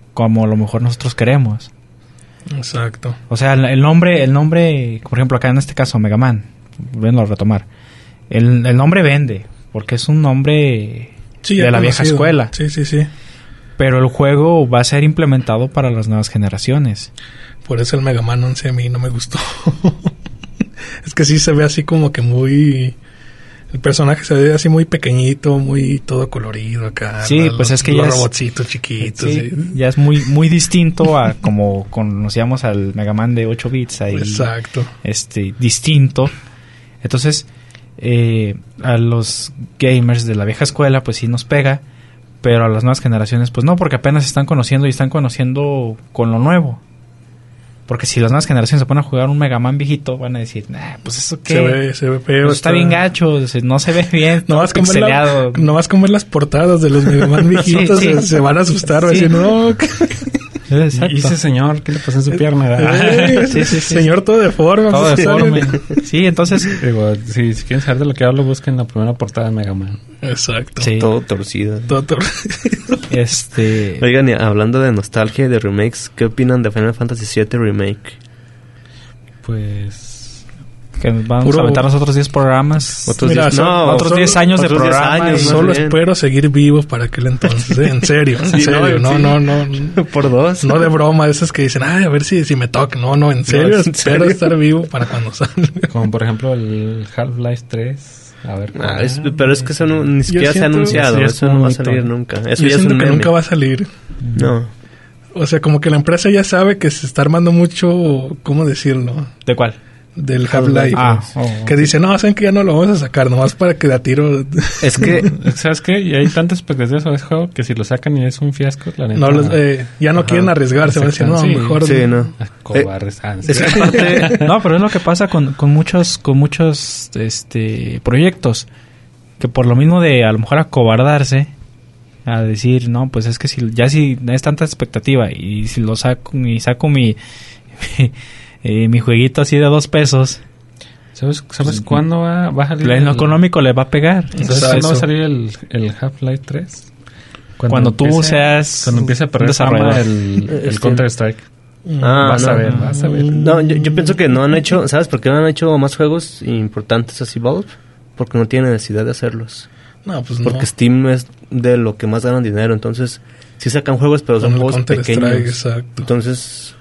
como a lo mejor nosotros queremos. Exacto. O sea, el nombre, por ejemplo, acá en este caso, Mega Man, venlo a retomar. El nombre vende, porque es un nombre de la vieja escuela. Sí. Pero el juego va a ser implementado para las nuevas generaciones. Por eso el Mega Man 11 a mí no me gustó. Es que sí se ve así como que muy... El personaje se ve así muy pequeñito, muy todo colorido acá. Sí, ¿no? Pues es que los ya robotsitos chiquitos. Sí, ya es muy distinto a como conocíamos al Mega Man de 8 bits. Ahí, exacto. Distinto. Entonces, a los gamers de la vieja escuela, pues sí nos pega. Pero a las nuevas generaciones, pues no, porque apenas están conociendo y están conociendo con lo nuevo. Porque si las nuevas generaciones se ponen a jugar un Mega Man viejito, van a decir, pues eso qué. Se ve feo. Pues está bien gacho, no se ve bien. No vas a ver las portadas de los Mega Man viejitos, sí. Se van a asustar. Sí. Decir, no. ¿Y ese señor qué le pasó en su pierna? Sí. Señor todo deforme. Todo deforme. Sí, entonces... Digo, si quieren saber de lo que hablo, busquen la primera portada de Mega Man. Exacto. Sí. Todo torcido. Oigan, y hablando de nostalgia y de remakes, ¿qué opinan de Final Fantasy VII Remake? Pues... que vamos a aventar los otros 10 programas. Otros 10 años de programa. Solo espero seguir vivo para aquel entonces. En serio. No. Por 2. No de broma, esas que dicen, a ver si me toca. No, en serio. Espero estar vivo para cuando salga. Como por ejemplo el Half-Life 3. A ver. Pero es que eso ni siquiera se ha anunciado. Eso no va a salir nunca. Eso ya es un meme. Nunca va a salir. No. O sea, como que la empresa ya sabe que se está armando mucho. ¿Cómo decirlo? ¿De cuál? Del Half-Life. Que dice, no, saben que ya no lo vamos a sacar, nomás para que de a tiro. Es que, ¿sabes qué? Y hay tantas expectativas sobre ese juego que si lo sacan y es un fiasco, la neta. Ya no quieren arriesgarse, van a decir, no, mejor. Sí, no. Cobardes. No, pero es lo que pasa con muchos proyectos. Que por lo mismo de a lo mejor acobardarse, a decir, no, pues es que si es tanta expectativa y si lo saco mi jueguito así de $2. ¿Sabes cuándo va a salir? En lo económico le va a pegar. Entonces, ¿cuándo va a salir el Half-Life 3? Cuando tú seas... Cuando empiece a perder el Counter-Strike. Vas a ver. No, yo pienso que no han hecho... ¿Sabes por qué no han hecho más juegos importantes así Valve? Porque no tiene necesidad de hacerlos. No, pues porque Steam es de lo que más ganan dinero. Entonces, sí sacan juegos, pero son juegos pequeños. Exacto. Entonces...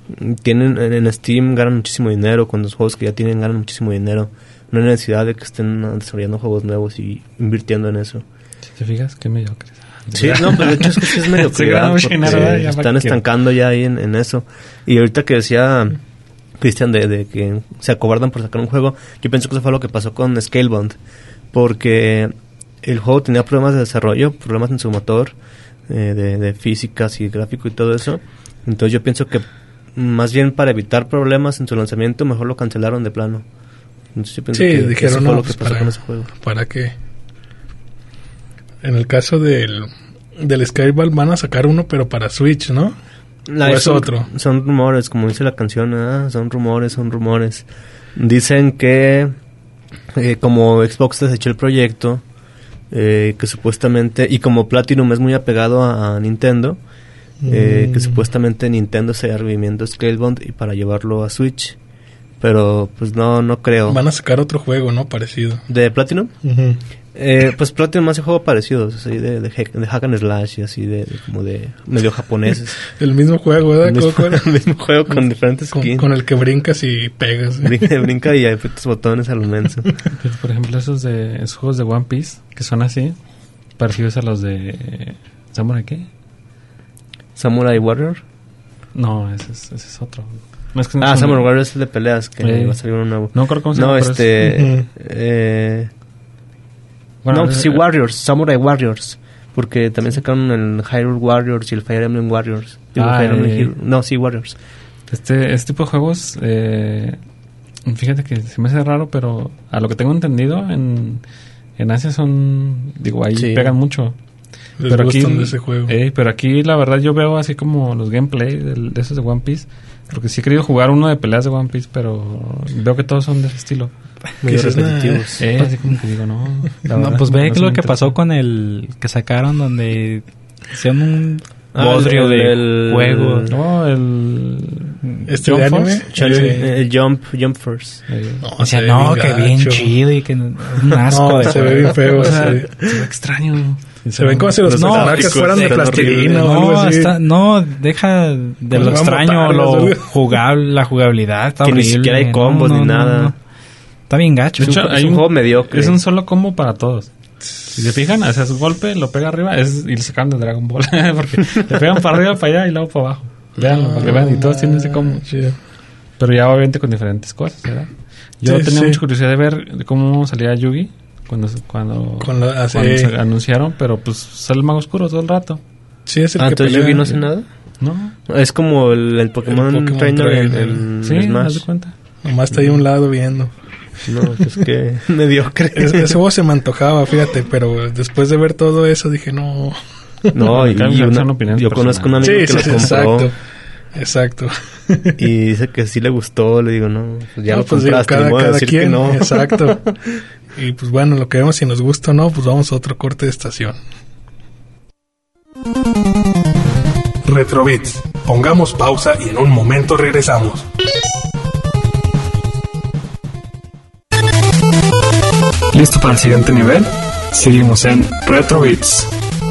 en Steam ganan muchísimo dinero. Con los juegos que ya tienen ganan muchísimo dinero. No hay necesidad de que estén desarrollando juegos nuevos y invirtiendo en eso. Si te fijas, qué mediocre. Sí, no, pero de hecho es que sí es mediocridad. Porque están estancando ya ahí en eso. Y ahorita que decía Cristian de que se acobardan por sacar un juego, yo pienso que eso fue lo que pasó con Scalebound, porque el juego tenía problemas de desarrollo, problemas en su motor, de físicas y gráfico y todo eso. Entonces yo pienso que más bien para evitar problemas en su lanzamiento, mejor lo cancelaron de plano. Entonces yo pienso que dijeron, eso fue lo que pasó con ese juego. ¿Para qué? En el caso del Skybound van a sacar uno, pero para Switch, ¿no? ¿O es otro? Son rumores, como dice la canción, son rumores. Dicen que como Xbox desechó el proyecto, que supuestamente, y como Platinum es muy apegado a Nintendo, que supuestamente Nintendo se está reviviendo Scalebound y para llevarlo a Switch, pero pues no creo. Van a sacar otro juego, ¿no? Parecido. ¿De Platinum? Pues Platinum hace juegos parecidos, así de hack and slash y así como de medio japoneses. El mismo juego, ¿verdad? El mismo juego con diferentes skins. Con el que brincas y pegas. Brinca y aprietas botones a lo menso. Por ejemplo, esos juegos de One Piece, que son así, parecidos a los de... ¿Samurai qué? ¿Samurai Warrior? No, ese es otro. No, es que no Samurai Warrior es el de peleas, que va a salir uno nuevo. No creo cómo se llama. Sí, Warriors, Samurai Warriors, porque también sacaron el Hyrule Warriors y el Fire Emblem Warriors. Warriors. Este tipo de juegos, fíjate que se me hace raro, pero a lo que tengo entendido, en Asia son, ahí pegan mucho. Pero aquí, de ese juego. Pero aquí la verdad yo veo así como los gameplay de esos de One Piece, porque sí he querido jugar uno de peleas de One Piece, pero veo que todos son de ese estilo. Medio repetitivos. Así como que digo, no, pues ve lo que pasó con el que sacaron donde hicieron bodrio de juego. No, el... de anime. El Jump Force. O sea, no, que bien chido y que un asco. Se ve bien feo. Se ve extraño. Se ven como si los personajes fueran de plastilina o algo así. Deja de lo extraño, la jugabilidad. Está que horrible. Ni siquiera hay combos ni nada. No. Está bien gacho. De hecho, es un juego mediocre. Es un solo combo para todos. Si se fijan, haces un golpe, lo pega arriba y le sacan de Dragon Ball. Porque le pegan para arriba, para allá y luego para abajo. Veanlo, para que vean. Y todos tienen ese combo. Chido. Pero ya obviamente con diferentes cosas, ¿verdad? Yo tenía mucha curiosidad de ver cómo salía Yugi cuando se anunciaron, pero pues sale el Mago Oscuro todo el rato. Sí, es el que entonces Yugi no hace nada. No. Es como el Pokémon Trainer en Smash. ¿Haz de cuenta? Nomás está ahí a un lado viendo. No, es que mediocre. Ese juego se me antojaba, fíjate, pero después de ver todo eso dije, no. No, yo conozco un amigo que lo compró. Exacto. Y dice que sí le gustó, le digo, no, pues ya lo pues compraste, digo, cada decir quien, que no. Exacto. Y pues bueno, lo que vemos, si nos gusta o no, pues vamos a otro corte de estación. Retrobits. Pongamos pausa y en un momento regresamos. ¿Listo para el siguiente nivel? Seguimos en Retrobits.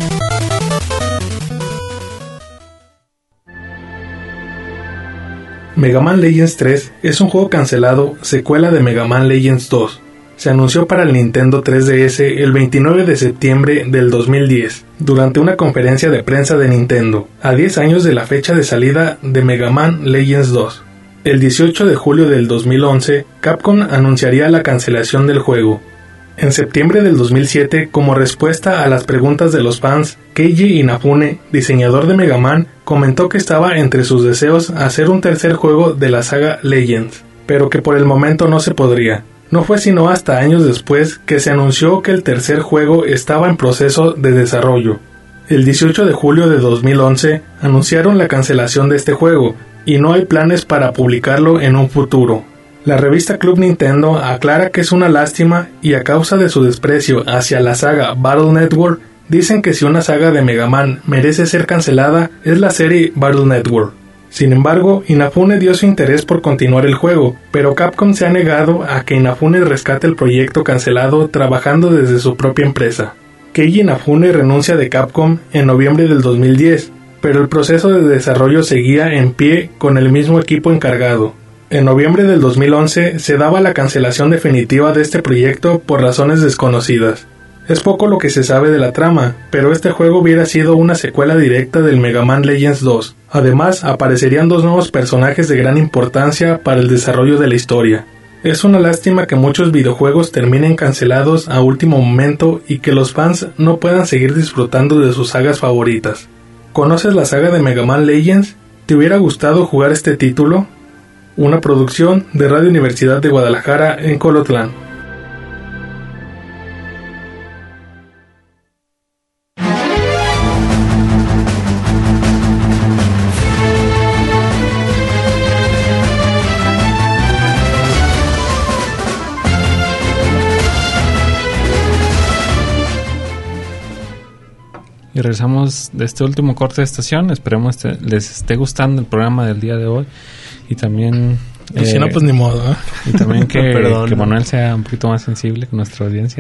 Mega Man Legends 3 es un juego cancelado, secuela de Mega Man Legends 2. Se anunció para el Nintendo 3DS el 29 de septiembre del 2010, durante una conferencia de prensa de Nintendo, a 10 años de la fecha de salida de Mega Man Legends 2. El 18 de julio del 2011, Capcom anunciaría la cancelación del juego. En septiembre del 2007, como respuesta a las preguntas de los fans, Keiji Inafune, diseñador de Mega Man, comentó que estaba entre sus deseos hacer un tercer juego de la saga Legends, pero que por el momento no se podría. No fue sino hasta años después que se anunció que el tercer juego estaba en proceso de desarrollo. El 18 de julio de 2011 anunciaron la cancelación de este juego, y no hay planes para publicarlo en un futuro. La revista Club Nintendo aclara que es una lástima y a causa de su desprecio hacia la saga Battle Network, dicen que si una saga de Mega Man merece ser cancelada es la serie Battle Network. Sin embargo, Inafune dio su interés por continuar el juego, pero Capcom se ha negado a que Inafune rescate el proyecto cancelado trabajando desde su propia empresa. Keiji Inafune renuncia de Capcom en noviembre del 2010, pero el proceso de desarrollo seguía en pie con el mismo equipo encargado. En noviembre del 2011 se daba la cancelación definitiva de este proyecto por razones desconocidas. Es poco lo que se sabe de la trama, pero este juego hubiera sido una secuela directa del Mega Man Legends 2. Además, aparecerían dos nuevos personajes de gran importancia para el desarrollo de la historia. Es una lástima que muchos videojuegos terminen cancelados a último momento y que los fans no puedan seguir disfrutando de sus sagas favoritas. ¿Conoces la saga de Mega Man Legends? ¿Te hubiera gustado jugar este título? Una producción de Radio Universidad de Guadalajara en Colotlán. Y regresamos de este último corte de estación. Esperemos les esté gustando el programa del día de hoy. Y también... Y si no, pues ni modo, ¿eh? Y también que Manuel sea un poquito más sensible con nuestra audiencia.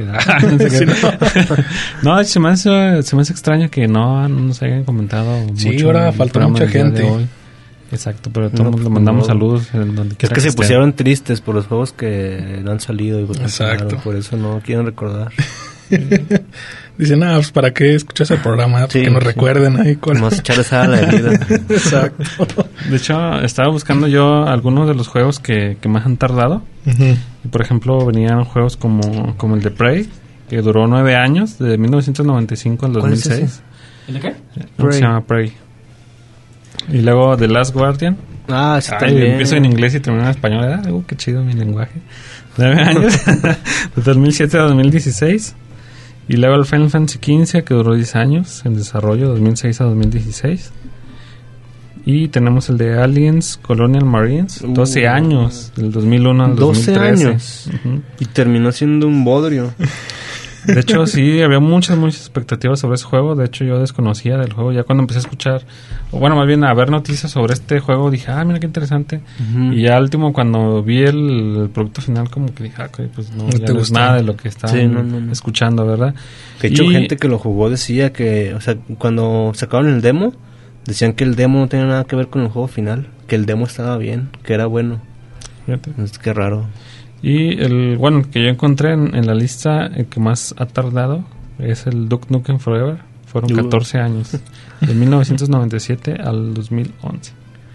No, se me hace extraño que no nos hayan comentado mucho. Sí, ahora faltó mucha gente. Exacto, pero todos le mandamos saludos en donde quiera. Es que se pusieron tristes por los juegos que no han salido. Y exacto. Por eso no quieren recordar. Dicen, pues ¿para qué escuchas el programa? Que nos recuerden ahí con... Vamos a echarles a la herida. Exacto. De hecho, estaba buscando yo algunos de los juegos que más han tardado. Uh-huh. Y por ejemplo, venían juegos como el de Prey, que duró 9 años, de 1995 al 2006. ¿Cuál es ese? ¿El de qué? Se llama Prey. Y luego The Last Guardian. Sí, también. Empiezo en inglés y termino en español. Qué chido mi lenguaje. 9 años. De 2007 a 2016. Y luego el Final Fantasy XV, que duró 10 años en desarrollo, 2006 a 2016. Y tenemos el de Aliens Colonial Marines, 12 años, del 2001 al 12 2013. años. Uh-huh. Y terminó siendo un bodrio. De hecho, sí, había muchas expectativas sobre ese juego. De hecho, yo desconocía del juego. Ya cuando empecé a escuchar, o bueno, más bien a ver noticias sobre este juego, dije, mira qué interesante. Y ya al último, cuando vi el producto final, como que dije, pues no es nada de lo que estaba escuchando, ¿verdad? De hecho, gente que lo jugó decía que, o sea, cuando sacaron el demo, decían que el demo no tenía nada que ver con el juego final, que el demo estaba bien, que era bueno. Fíjate. Es que raro. Y el que yo encontré en la lista, el que más ha tardado es el Duke Nukem Forever. Fueron 14 años, de 1997 al 2011.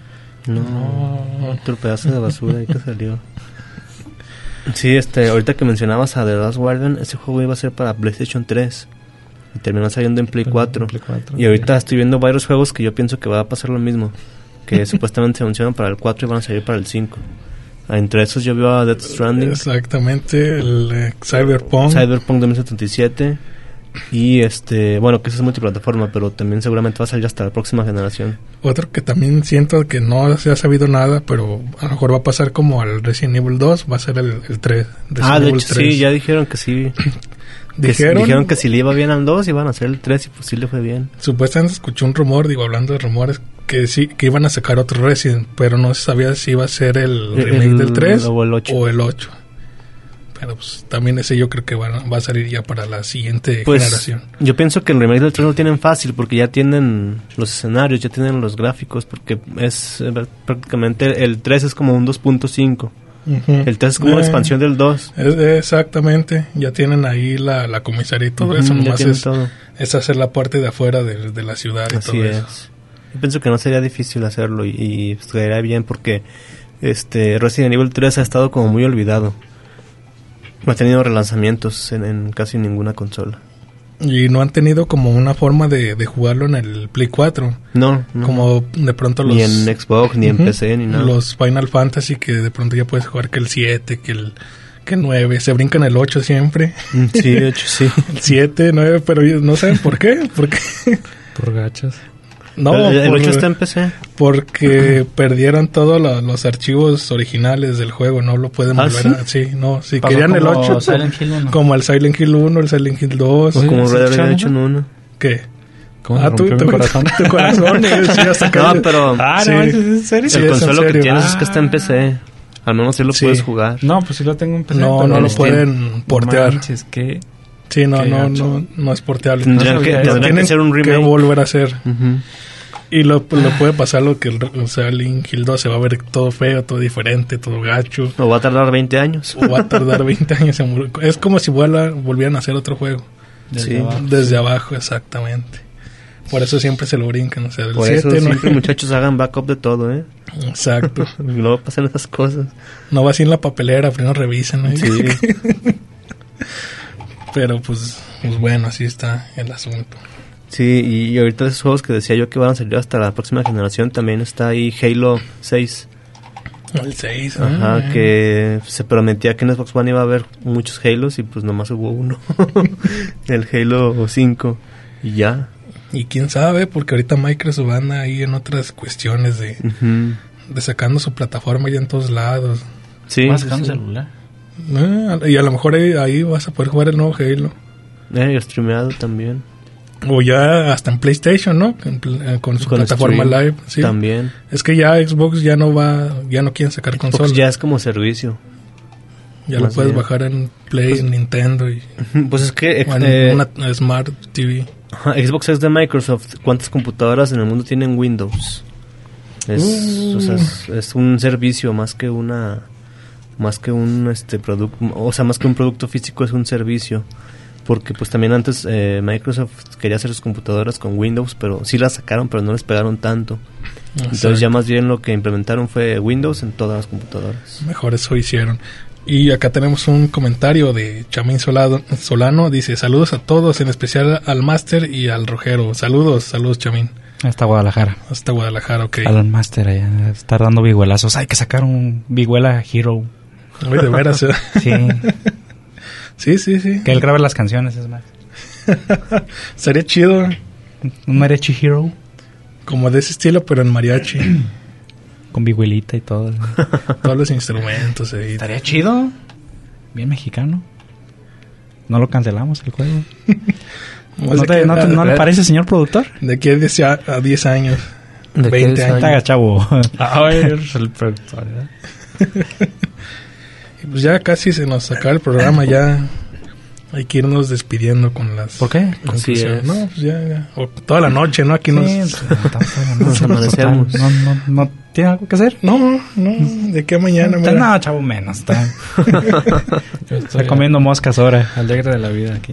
Otro pedazo de basura ahí que salió. Sí, ahorita que mencionabas a The Last Guardian, ese juego iba a ser para PlayStation 3 y terminó saliendo en Play 4. Y ahorita estoy viendo varios juegos que yo pienso que va a pasar lo mismo, que supuestamente se anunciaron para el 4 y van a salir para el 5. Entre esos yo veo a Death Stranding. Exactamente, el Cyberpunk 2077. Y bueno, que eso es multiplataforma, pero también seguramente va a salir hasta la próxima generación. Otro que también siento que no se ha sabido nada, pero a lo mejor va a pasar como al Resident Evil 2, va a ser el 3. De hecho 3. Sí, ya dijeron que sí. Dijeron que si le iba bien al 2 iban a hacer el 3 y pues sí le fue bien. Supuestamente escuché un rumor, hablando de rumores, que sí, que iban a sacar otro Resident, pero no se sabía si iba a ser el remake del 3 o el 8. Pero pues también ese yo creo que va a salir ya para la siguiente generación. Yo pienso que el remake del 3 lo tienen fácil porque ya tienen los escenarios, ya tienen los gráficos, porque es prácticamente el 3 es como un 2.5. El 3 es como una expansión del 2. Exactamente, ya tienen ahí la comisaría y todo eso, nomás es hacer la parte de afuera de la ciudad y así todo es. eso. Yo pienso que no sería difícil hacerlo y estaría bien porque Resident Evil 3 ha estado como muy olvidado. No ha tenido relanzamientos en casi ninguna consola. Y no han tenido como una forma de jugarlo en el Play 4. No. Como de pronto ni en Xbox, ni en PC, ni nada. Los Final Fantasy que de pronto ya puedes jugar que el 7, que el 9. Se brincan el 8 siempre. Sí, de hecho, sí. 7, 9, pero no saben por qué. Por gachas. No, el 8 está en PC. Porque perdieron todos los archivos originales del juego, no lo pueden volver a... Sí, no, si querían el 8, como el Silent Hill 1, el Silent Hill 2. O como Red Dead Redemption 1. ¿Qué? ¿Cómo tu corazón? Tu corazón. Sí, hasta no, pero... sí. ¿No? ¿Es en serio? El consuelo que tienes es que está en PC. Al menos sí lo puedes jugar. No, pues sí lo tengo en PC. No lo pueden portear. Manches, ¿qué? Sí, no es porteable. Tendrían que hacer un remake. Que volver a hacer. Y lo puede pasar lo que el Silent Hill 2 se va a ver todo feo, todo diferente, todo gacho. O va a tardar 20 años. Es como si volvieran a hacer otro juego. Desde abajo, exactamente. Por eso siempre se lo brincan. O sea, del por 7, eso siempre muchachos hagan backup de todo, ¿eh? Exacto. Y luego pasan esas cosas. No va así en la papelera, primero revisan, ¿no? Sí. Pero pues bueno, así está el asunto. Sí, y ahorita esos juegos que decía yo que van a salir hasta la próxima generación, también está ahí Halo 6. El 6, que se prometía que en Xbox One iba a haber muchos Halos y pues nomás hubo uno. El Halo 5 y ya. Y quién sabe, porque ahorita Microsoft anda ahí en otras cuestiones de sacando su plataforma ya en todos lados. Sí. ¿Vas sacando celular? Y a lo mejor ahí vas a poder jugar el nuevo Halo. Streameado también. O ya hasta en PlayStation, ¿no? Con su plataforma stream, live. Sí. También. Es que ya Xbox ya no quieren sacar consolas. Ya es como servicio. Ya lo puedes bajar en Play, en Nintendo y... Pues es que... en una Smart TV. Xbox es de Microsoft. ¿Cuántas computadoras en el mundo tienen Windows? Es un servicio más que un producto, o sea, más que un producto físico, es un servicio. Porque pues también antes Microsoft quería hacer sus computadoras con Windows, pero sí las sacaron, pero no les pegaron tanto. Exacto. Entonces ya más bien lo que implementaron fue Windows en todas las computadoras. Mejor eso hicieron. Y acá tenemos un comentario de Chamín Solano. Dice, saludos a todos, en especial al Máster y al Rojero. Saludos Chamín. Hasta Guadalajara. Ok. Al Máster allá, estar dando vihuelazos. Hay que sacar un vihuela Hero. Uy, de veras. Sí. Sí. Que él grabe las canciones, es más. Sería chido. Un mariachi hero. Como de ese estilo, pero en mariachi. Con vihuelita y todo. Todos los instrumentos. Estaría chido. Bien mexicano. No lo cancelamos el juego. ¿No le parece, señor productor? De aquí a 10 años. ¿De 20 años. Haga, chavo. A ver, el productor, Y pues ya casi se nos acaba el programa, ya hay que irnos despidiendo con las... ¿Por qué? conclusiones. No, pues ya. O toda la noche, ¿no? Aquí nos amanecemos. No tiene algo que hacer. No, de qué mañana. No, chavo, menos. Está comiendo moscas ahora. Alegre de la vida aquí.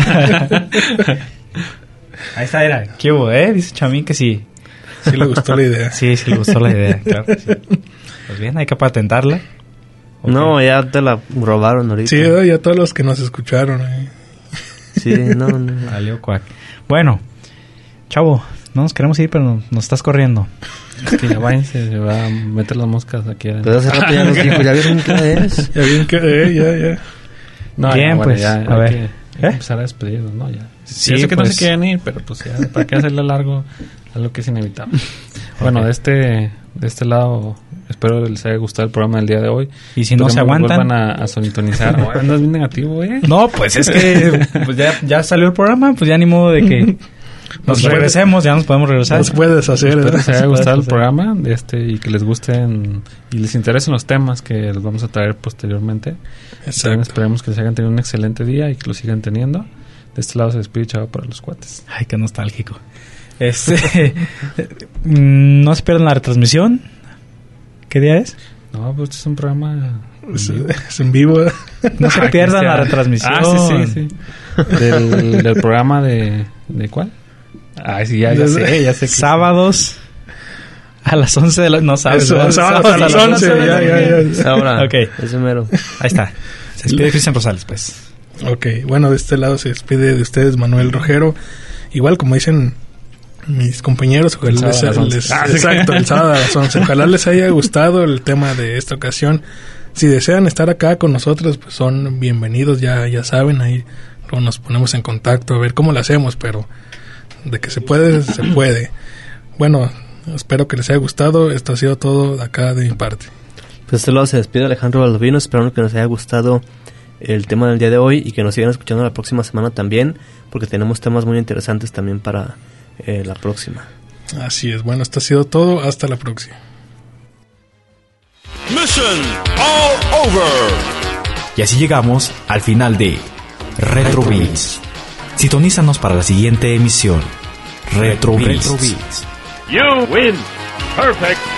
Ahí está, era. ¿Qué hubo, Dice Chamín que sí. Sí le gustó la idea. Sí le gustó la idea, claro que sí. Pues bien, hay que patentarla. Okay. No, ya te la robaron ahorita. Sí, ya todos los que nos escucharon. Sí, no. Valió cuac. Bueno, chavo, no nos queremos ir, pero nos estás corriendo. Que ya váyanse, se va a meter las moscas aquí adentro. Pero hace rato ya nos dijo, ¿ya vieron qué es? Ya bien que, ya. No, bien, ya, pues, ya, a ver. hay que empezar a despedirnos, ¿no? Ya. Sí, Yo sé que pues, no se quieren ir, pero pues ya, ¿para qué hacerle largo a lo que es inevitable? Bueno, de este lado, espero les haya gustado el programa del día de hoy. Y si no se aguantan, vuelvan a sintonizar. Andas bien negativo, No, pues es que pues ya salió el programa, pues ya ni modo de que nos regresemos, ya nos podemos regresar. Nos puedes hacer, espero ¿verdad? les haya gustado el programa y que les gusten y les interesen los temas que les vamos a traer posteriormente. También esperemos que les hayan tenido un excelente día y que lo sigan teniendo. De este lado se despide Chavo para los cuates. Ay, qué nostálgico. No se pierdan la retransmisión. ¿Qué día es? No, pues es un programa... Es en vivo. No se pierdan la retransmisión. Sí. Del programa de ¿cuál? Sí, ya sé. Sábados a las 11 de la... No sabes. Sábados a las 11. Ya. Ahora, Ok. ese mero. Ahí está. Se despide Cristian Rosales, pues. Ok, bueno, de este lado se despide de ustedes Manuel Rojero. Igual, como dicen mis compañeros, ojalá exacto, el sábado a las 11. Ojalá les haya gustado el tema de esta ocasión. Si desean estar acá con nosotros, pues son bienvenidos, ya saben, ahí luego nos ponemos en contacto a ver cómo lo hacemos, pero de que se puede, se puede. Bueno, espero que les haya gustado. Esto ha sido todo de acá de mi parte. Pues de este lado se despide Alejandro Baldovino, esperando que nos haya gustado el tema del día de hoy y que nos sigan escuchando la próxima semana también, porque tenemos temas muy interesantes también para la próxima. Así es, bueno, esto ha sido todo, hasta la próxima. Mission all over. Y así llegamos al final de Retro Beats. Sintonízanos para la siguiente emisión. Retro Beats. You win. Perfect.